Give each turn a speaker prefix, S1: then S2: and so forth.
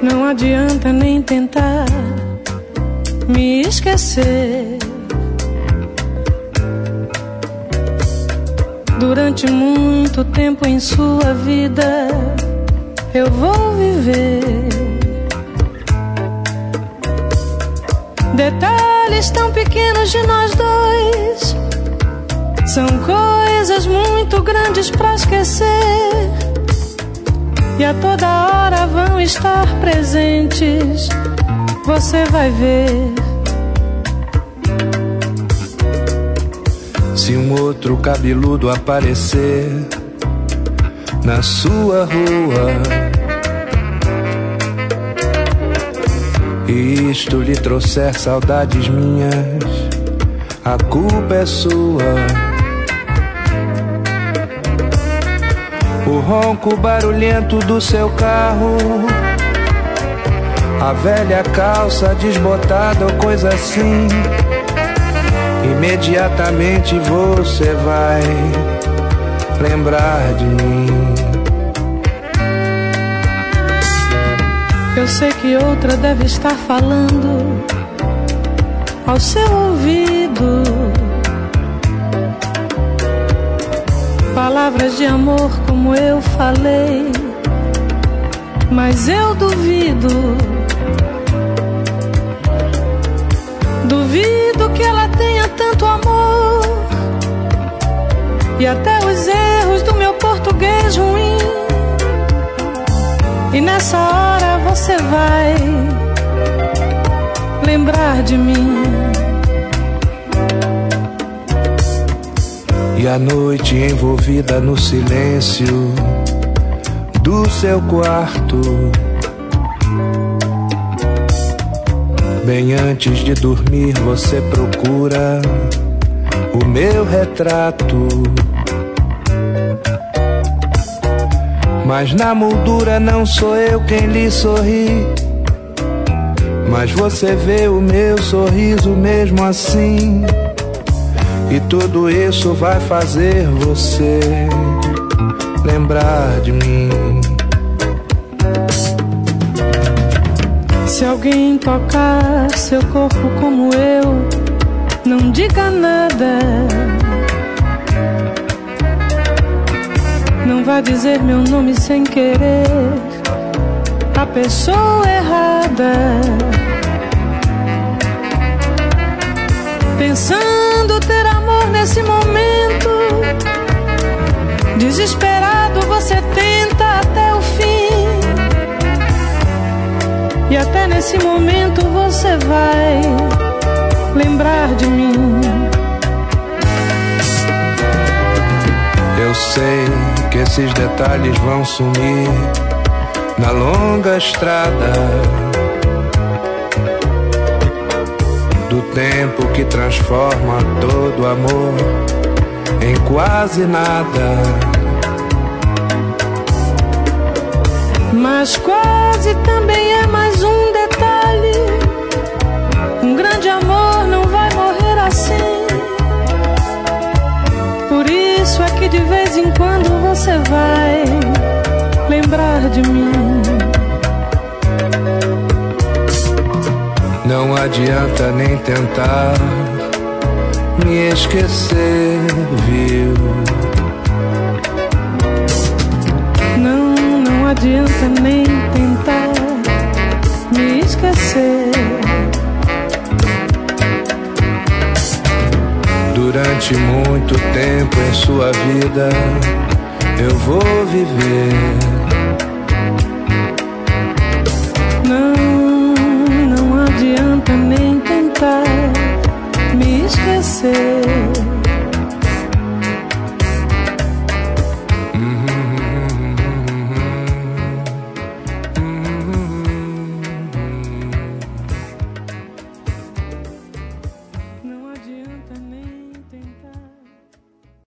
S1: Não adianta nem tentar me esquecer. Durante muito tempo em sua vida eu vou viver. Detalhes tão pequenos de nós dois são coisas muito grandes pra esquecer. E a toda hora vão estar presentes, você vai ver.
S2: Se um outro cabeludo aparecer na sua rua e isto lhe trouxer saudades minhas, a culpa é sua. O ronco barulhento do seu carro, a velha calça desbotada ou coisa assim, imediatamente você vai lembrar de mim.
S1: Eu sei que outra deve estar falando ao seu ouvido palavras de amor como eu falei, mas eu duvido. Duvido que ela tenha tanto amor e até os erros do meu português ruim. E nessa hora você vai lembrar de mim.
S2: E a noite envolvida no silêncio do seu quarto, bem antes de dormir você procura o meu retrato. Mas na moldura não sou eu quem lhe sorri, mas você vê o meu sorriso mesmo assim. E tudo isso vai fazer você lembrar de mim.
S1: Se alguém tocar seu corpo como eu, não diga nada. Não vá dizer meu nome sem querer a pessoa errada. Pensando ter amor nesse momento, desesperado você tenta até o fim. E até nesse momento você vai lembrar de mim.
S2: Eu sei que esses detalhes vão sumir na longa estrada do tempo que transforma todo amor em quase nada.
S1: Mas quase também é mais um detalhe. Um grande amor não vai morrer assim. Por isso é que de vez em quando você vai lembrar de mim.
S2: Não adianta nem tentar me esquecer, viu?
S1: Não adianta nem tentar me esquecer.
S2: Durante muito tempo em sua vida eu vou viver.
S1: Não adianta nem tentar me esquecer.